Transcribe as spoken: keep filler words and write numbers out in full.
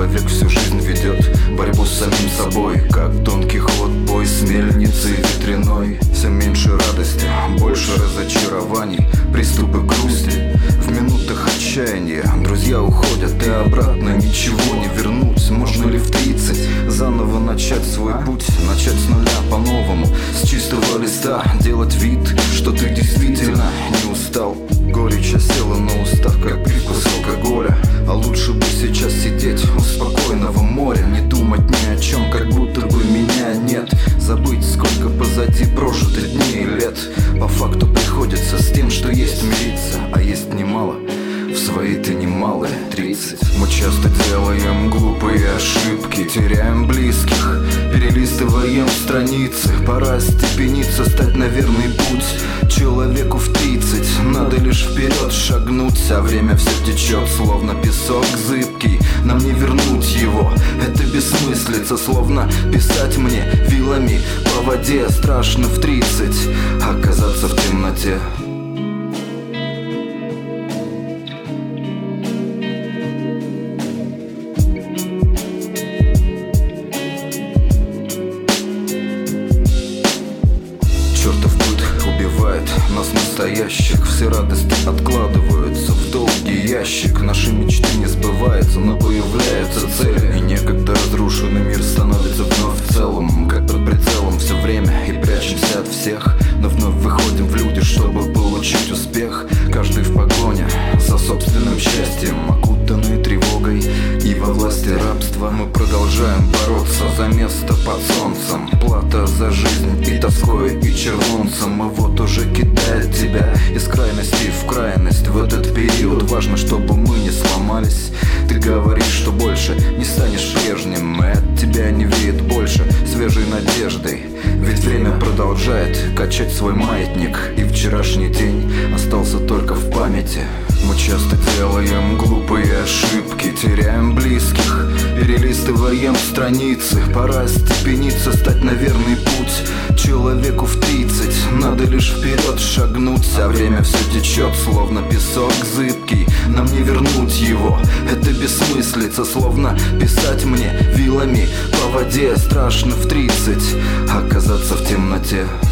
человек всю жизнь ведет борьбу с самим собой, как Дон Кихот, бой с мельницей ветряной. Все меньше радости, больше разочарований, приступы грусти. В минутах отчаяния друзья уходят, и обратно ничего не вернуть. Можно ли в тридцать заново начать свой путь, начать с нуля по-новому, с чистого листа, делать вид, что ты действительно не устал? Горечь осела на устах, как привкус алкоголя. А лучше бы сейчас сидеть у спокойного моря, не думать ни о чем, как будто бы меня нет. Забыть, сколько позади прожитых дней и лет. По факту приходится с тем, что есть, мириться, а есть немало. В свои-то немалые тридцать. Мы часто делаем глупые ошибки, теряем близких, перелистываем страницы. Пора степениться, стать на верный путь. Человеку в тридцать надо лишь вперед шагнуть, а время все течет, словно песок зыбкий. Нам не вернуть его, это бессмыслица. Словно писать мне вилами по воде. Страшно в тридцать оказаться в темноте. Чертов быт убивает нас настоящих. Все радости откладываются в долгий ящик. Наши мечты не сбываются, но появляются цели. И некогда разрушенный мир становится вновь целым, как под прицелом все время. И прячемся от всех, но вновь выходим в люди, чтобы получить успех. Каждый в погоне за собственным счастьем, окутанный тревогой и во власти рабства. Мы продолжаем бороться за место под солнцем. Плата за жизнь и тоской, и червонцем. И вот уже кидает тебя из крайности в крайность. В этот период важно, чтобы мы не сломались. Ты говоришь, что больше не станешь прежним, и от тебя не веет больше свежей надеждой. Ведь время продолжает качать свой маятник, и вчерашний день остался только в памяти. Мы часто делаем глупые ошибки, теряем близких, перелистываем страницы. Пора степениться, стать на верный путь. Человеку в тридцать надо лишь вперед шагнуть, а время все течет, словно песок зыбкий. Нам не вернуть его, это бессмыслица. Словно писать мне вилами по воде. Страшно в тридцать оказаться в темноте.